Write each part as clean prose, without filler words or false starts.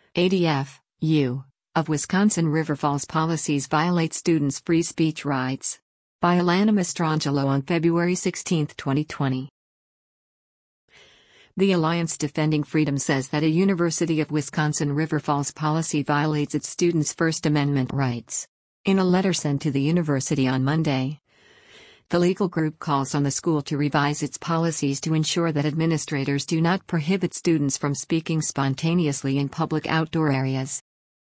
ADF, U. of Wisconsin River Falls policies violate students' free speech rights. By Alana Mastrangelo on February 16, 2020. The Alliance Defending Freedom says that a University of Wisconsin River Falls policy violates its students' First Amendment rights. In a letter sent to the university on Monday, the legal group calls on the school to revise its policies to ensure that administrators do not prohibit students from speaking spontaneously in public outdoor areas.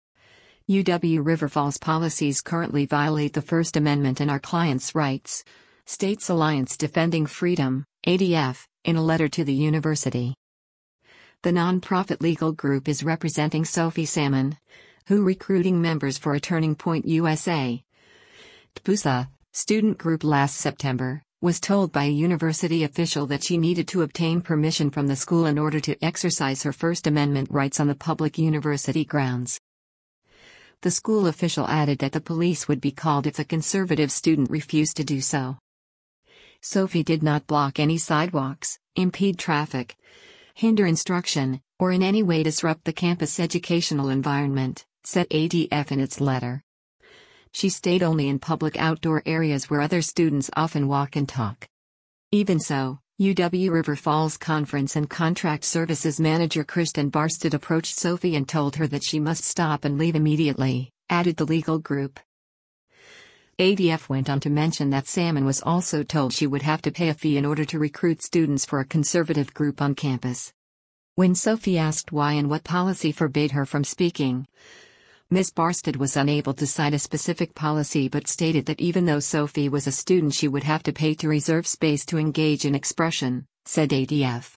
UW River Falls policies currently violate the First Amendment and our clients' rights, states Alliance Defending Freedom, ADF, in a letter to the university. The nonprofit legal group is representing Sophie Salmon, who recruiting members for a Turning Point USA TPUSA student group last September, was told by a university official that she needed to obtain permission from the school in order to exercise her First Amendment rights on the public university grounds. The school official added that the police would be called if the conservative student refused to do so. Sophie did not block any sidewalks, impede traffic, hinder instruction, or in any way disrupt the campus educational environment, said ADF in its letter. She stayed only in public outdoor areas where other students often walk and talk. Even so, UW River Falls Conference and Contract Services Manager Kristen Barstead approached Sophie and told her that she must stop and leave immediately, added the legal group. ADF went on to mention that Salmon was also told she would have to pay a fee in order to recruit students for a conservative group on campus. When Sophie asked why and what policy forbade her from speaking, Ms. Barstead was unable to cite a specific policy but stated that even though Sophie was a student she would have to pay to reserve space to engage in expression, said ADF.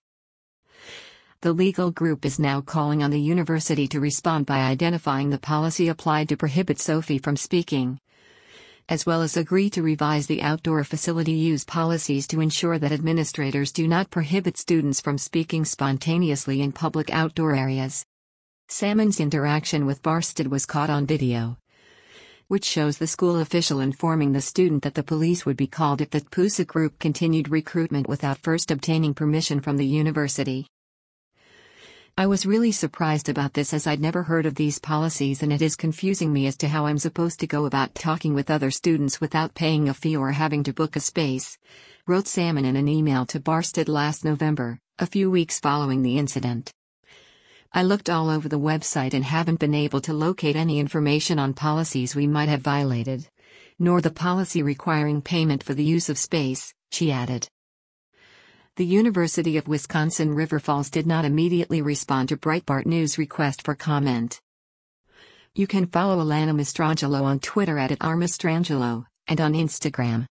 The legal group is now calling on the university to respond by identifying the policy applied to prohibit Sophie from speaking, as well as agree to revise the outdoor facility use policies to ensure that administrators do not prohibit students from speaking spontaneously in public outdoor areas. Salmon's interaction with Barstead was caught on video, which shows the school official informing the student that the police would be called if the TPUSA group continued recruitment without first obtaining permission from the university. I was really surprised about this as I'd never heard of these policies and it is confusing me as to how I'm supposed to go about talking with other students without paying a fee or having to book a space, wrote Salmon in an email to Barstead last November, a few weeks following the incident. I looked all over the website and haven't been able to locate any information on policies we might have violated, nor the policy requiring payment for the use of space, she added. The University of Wisconsin River Falls did not immediately respond to Breitbart News' request for comment. You can follow Alana Mastrangelo on Twitter @rmastrangelo, and on Instagram